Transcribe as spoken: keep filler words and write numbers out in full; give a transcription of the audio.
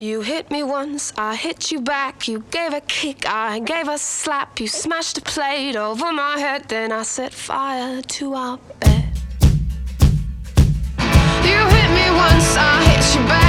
You hit me once, I hit you back. You gave a kick, I gave a slap. You smashed a plate over my head, then I set fire to our bed. You hit me once, I hit you back.